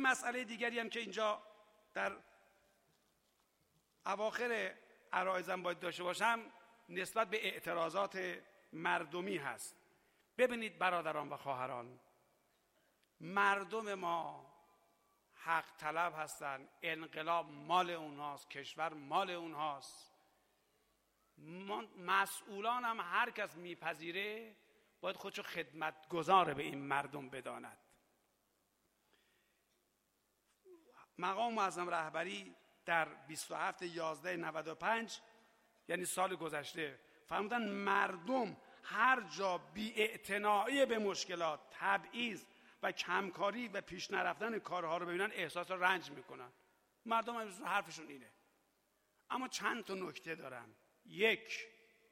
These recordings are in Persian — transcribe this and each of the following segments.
مسئله دیگری هم که اینجا در اواخر عرایزم باید داشته باشم نسبت به اعتراضات مردمی هست. ببینید برادران و خواهران، مردم ما حق طلب هستن، انقلاب مال اونهاست، کشور مال اونهاست. مسئولان هم هر کس میپذیره باید خودشو خدمتگزار به این مردم بداند. مقام معظم رهبری در 27/11/95 یعنی سال گذشته فرمودن مردم هر جا بی‌اعتنایی به مشکلات، تبعیض و کمکاری و پیش نرفتن کارها رو ببینن احساس رنج میکنن. مردم هم حرفشون اینه. اما چند تا نکته دارم. یک،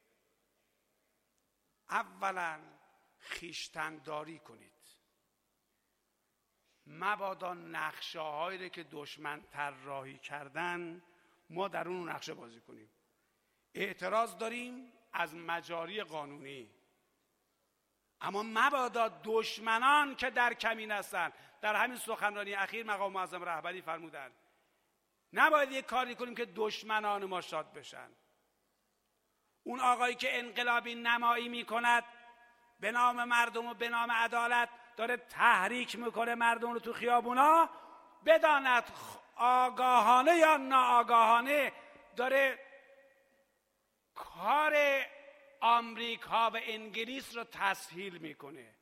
اولا خویشتن‌داری کنید. مبادا نقشه هایی که دشمن طراحی کردن ما در اون نقشه بازی کنیم. اعتراض داریم از مجاری قانونی، اما مبادا دشمنان که در کمین هستن. در همین سخنرانی اخیر مقام معظم رهبری فرمودن نباید یک کاری کنیم که دشمنان ما شاد بشن. اون آقایی که انقلابی نمایی میکند به نام مردم و به نام عدالت داره تحریک میکنه مردم رو تو خیابونا، بداند آگاهانه یا ناآگاهانه داره کار آمریکا و انگلیس رو تسهیل میکنه.